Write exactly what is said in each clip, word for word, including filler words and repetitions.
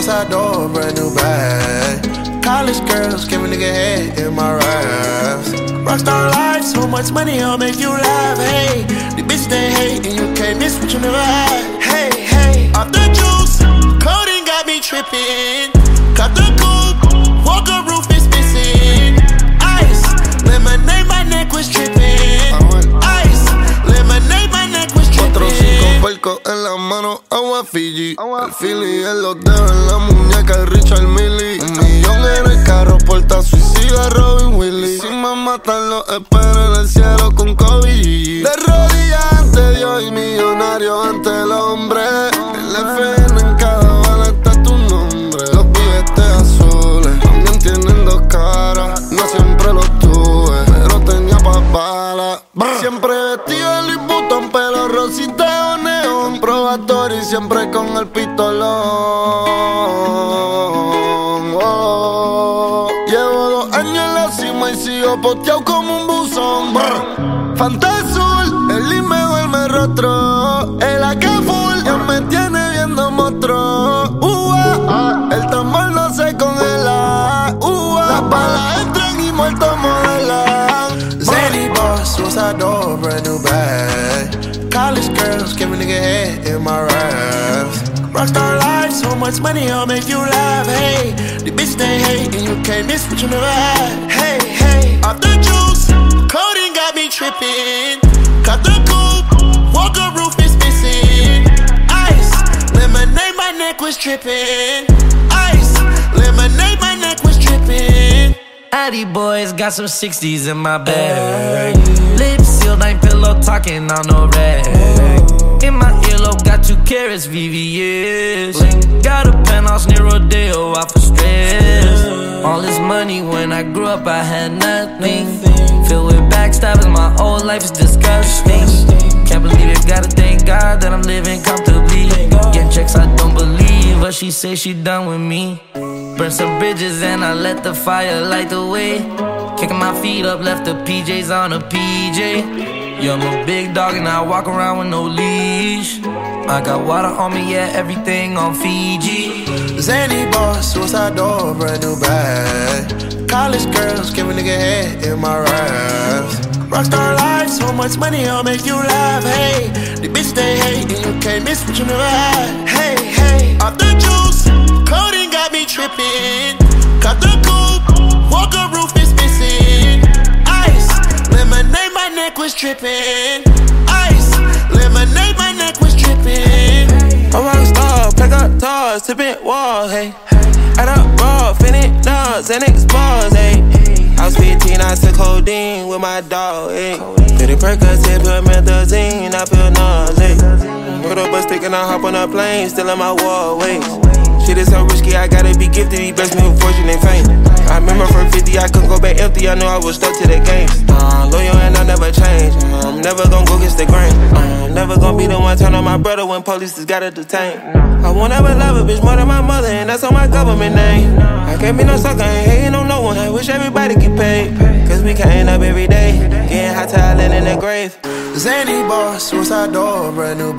suicide door, brand new bag. College girls, give a nigga head in my raps. Rockstar life, so much money, I'll make you laugh. Hey, the bitch they hate, and you can't miss what you never had. Hey, hey, off the juice, codeine got me tripping. Cut the coupe, Walker roof is missing. Ice, lemonade, my neck was tripping. Ice, lemonade, my neck was tripping. Cuatro, cinco percos en la mano, agua Fiji. El Philly en los dedos, en la muñeca, el Richard Mille. Un millón en el carro, porta suicida Robin Willy. Si me matan, lo espero en el cielo con Kobe. De rodillas ante Dios y millonario ante el hombre. El F N en cada bala está tu nombre. Los billetes azules también tienen dos caras. No siempre los tuve, pero tenía pa' balas. Siempre vestido de Louis Vuitton, pelo rosita o neón. Probatorio y siempre con el pistolón. Oh. Llevo dos años en la cima y sigo posteado como un buzón. Brr. Fanta azul, el I me duerme rostro. El A K full ya me tiene viendo monstruo. Uh, ah, el tambor no se congela. Uh, ah, las balas entran y muertos modelan. Zany boss, suicide door, brand new bag. College girls, give a nigga head in my raps. Rockstar life, so much money, I'll make you laugh. Hey, the bitch they hate, and you can't miss what you never had. Hey, hey, off the juice, codeine got me tripping. Cut the coupe, Walker roof is missing. Ice, lemonade, my neck was tripping. Ice, lemonade, my neck was tripping. Addy boys got some sixties in my bag. Lips sealed, ain't pillow talking on no rag. In my earlobe, got two carats, V V S. Got a penthouse near Rodeo, off of stress. All this money, when I grew up, I had nothing. Filled with backstabbing, my whole life is disgusting. Can't believe it, gotta thank God that I'm living comfortably. Getting checks, I don't believe her, she say she done with me. Burn some bridges and I let the fire light the way. Kicking my feet up, left the P Js on a P J. Yeah, I'm a big dog and I walk around with no leash. I got water on me, yeah, everything on Fiji. Zany boss, suicide door, brand new bag. College girls, give a nigga head in my raps. Rockstar life, so much money, I'll make you laugh. Hey, the bitch they hate, and you can't miss what you never had. Hey, hey, off the juice, codeine got me tripping. Cut the coupe, Walker roof is missing. Ice, lemonade, my neck was tripping. Ice, lemonade, my neck was tripping. A rockstar, pack up toys, tipping walls, hey. Add up raw, finish nuts, and expose, hey. I was fifteen, I took codeine with my dog, ayy. Pretty Percocet, put methazine, I feel nauseous. Put up a stick and I hop on a plane, still in my wallways. Shit is so risky, I gotta be gifted, he blessed me with fortune and fame. I remember from fifty, I couldn't go back empty, I knew I was stuck to the game. Uh, loyal and I never change, uh, I'm never gonna go against the grain. Uh, I'm never gonna be the one turn on my brother when police just gotta detain. I won't ever love a bitch more than my mother, and that's on my government name. I can't be no sucker, ain't hating on no one, I wish everybody get paid. Cause we can't up every day, getting hot talent in the grave. Zany boss, suicide door, brand new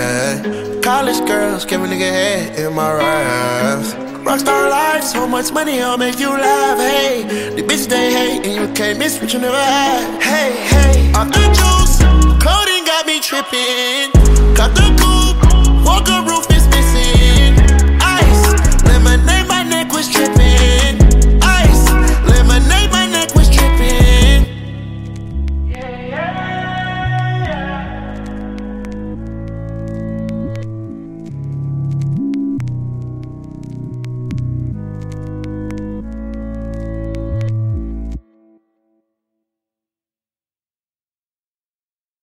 bag. College girls, give a nigga head in my raps. Rockstar life, so much money, I'll make you laugh. Hey, the bitch they hate, and you can't miss what you never had. Hey, hey, off the juice,